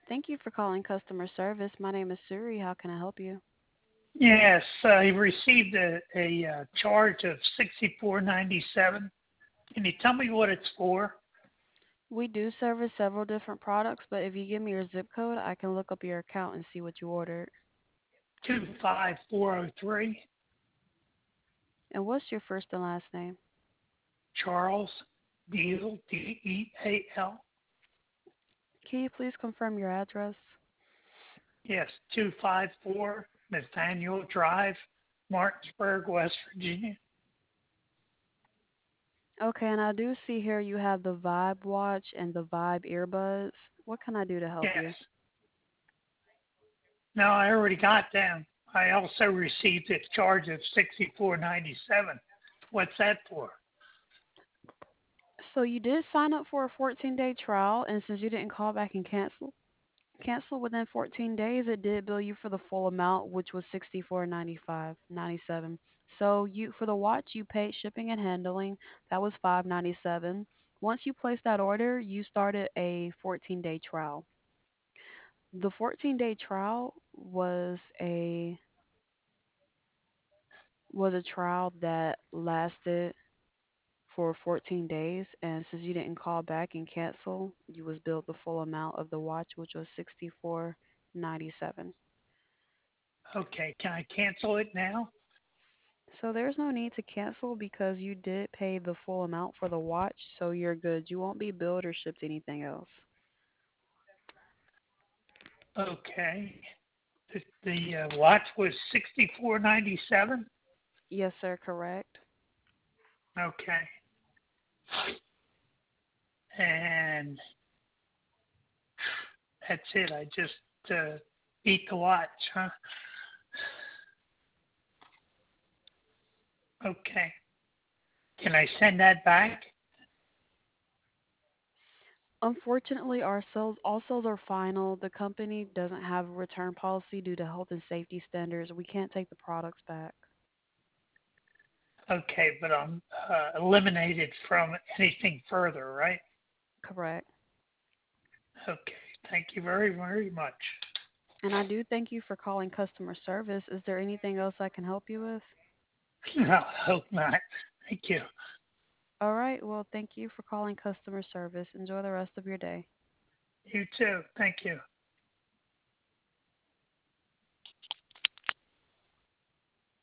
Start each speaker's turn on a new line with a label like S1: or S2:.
S1: Thank you for calling customer service. My name is Suri. How can I help you?
S2: Yes, he received a charge of 64.97. Can you tell me what it's for?
S1: We do service several different products, but if you give me your zip code, I can look up your account and see what you ordered.
S2: 25403.
S1: And what's your first and last name?
S2: Charles Deal, Deal.
S1: Can you please confirm your address?
S2: Yes, 254 Nathaniel Drive, Martinsburg, West Virginia.
S1: Okay, and I do see here you have the Vibe watch and the Vibe earbuds. What can I do to help
S2: Yes.
S1: you?
S2: No, I already got them. I also received a charge of 64.97. What's that for?
S1: So you did sign up for a 14-day trial, and since you didn't call back and cancel within 14 days, it did bill you for the full amount, which was 64.97. So you for the watch, you paid shipping and handling. That was 5.97. Once you placed that order, you started a 14-day trial. The 14-day trial was a trial that lasted for 14 days, and since you didn't call back and cancel, you was billed the full amount of the watch, which was 64.97.
S2: Okay, can I cancel it now?
S1: So there's no need to cancel because you did pay the full amount for the watch, so you're good. You won't be billed or shipped anything else.
S2: Okay. The watch was 64.97.
S1: Yes, sir, correct.
S2: Okay. And that's it. I just beat the watch, huh? Okay. Can I send that back?
S1: Unfortunately, all sales are final. The company doesn't have a return policy due to health and safety standards. We can't take the products back.
S2: Okay, but I'm eliminated from anything further, right?
S1: Correct.
S2: Okay. Thank you very, very much.
S1: And I do thank you for calling customer service. Is there anything else I can help you with?
S2: No, I hope not. Thank you.
S1: All right. Well, thank you for calling customer service. Enjoy the rest of your day.
S2: You too. Thank you.